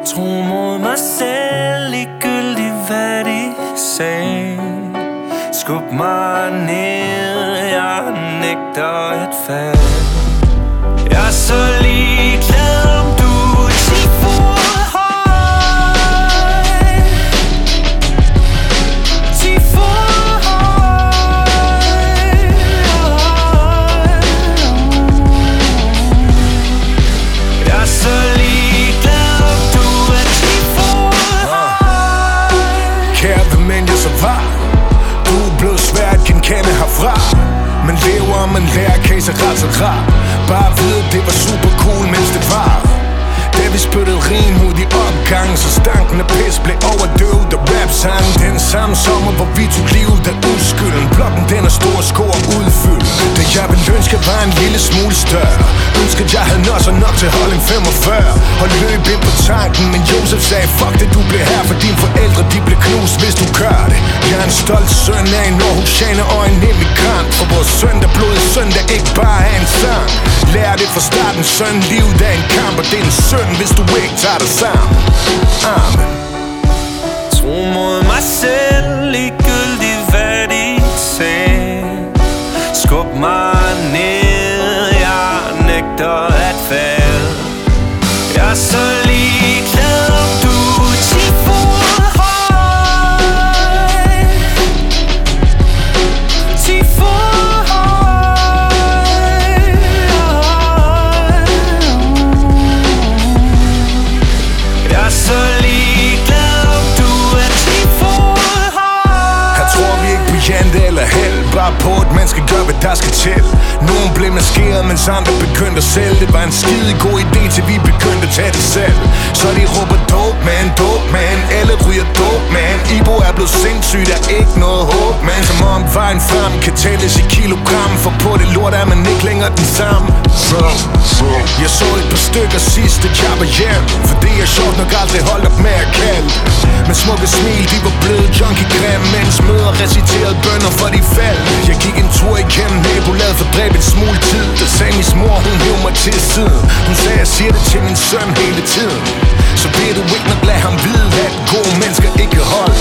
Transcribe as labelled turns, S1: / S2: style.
S1: Tro mod mig selv, ligegyldigt hvad de sagde. Skub mig ned, jeg nægter at falde. Jeg er så ligeglad, om du er 10 fod høj. 10 fod høj. Jeg er så ligeglad, om du er 10 fod høj.
S2: Kære hvem end jeg så var, du er blevet svær at genkende herfra. Man lever og man lærer, case er ret så rar. Bare vide, det var super cool, mens det var. Da vi spyttede rim ud i opgangen, så stanken af pis blev overdøvet af rap-sang. Den samme sommer, hvor vi tog livet af uskylden. Blokken den er stor, sko og udfyldt. Det jeg ville ønske var en lille smule større. Ønskede jeg havde nosser nok til at holde en 45 og løb ind på tanken, men Josef sagde fuck det, du blev her, for dine forældre de blev knust, hvis du gør det. Jeg er en stolt søn af en Aarhusianer og en emigrant. For vores søndag blodig søndag ikke bare er en sang. Lær det fra starten, søn, livet er en kamp, og det er en synd, hvis du ikke tager dig sammen. Amen.
S1: Tro mod mig selv, ligegyldigt hvad de sagde. Skub mig ned, jeg nægter at falde. Jeg er så ligeglad, om du er 10 fod høj. 10 fod høj. Jeg er så ligeglad, om du er 10 fod høj.
S2: Her tror vi ikke på jante eller held, bare på at man skal gøre hvad der skal til. Nogen blev maskeret, mens andre begyndte at sælge. Det var en skide god idé, til vi begyndte at tage det selv. Så de råber dope man, alle ryger dope man. Ibo er blevet sindssygt, der er ikke noget håb man. Som om vejen frem kan tælles i kilogram, for på det lort er man ikke længere den samme. Jeg så et par stykker sidste jeg var hjem, for det er sjovt nok aldrig holdt op med at kalde. Men smukke smil, de var blevet junkie grim, mens møder reciterede bønner for de fald. Jeg gik en tur igennem nabolaget for at dræbe en smule tid. Der sagde min mor, hun hæv mig til siden. Hun sagde, jeg siger det til min søn hele tiden. Så vil du ikke nok lade ham vide, at gode mennesker ikke holder.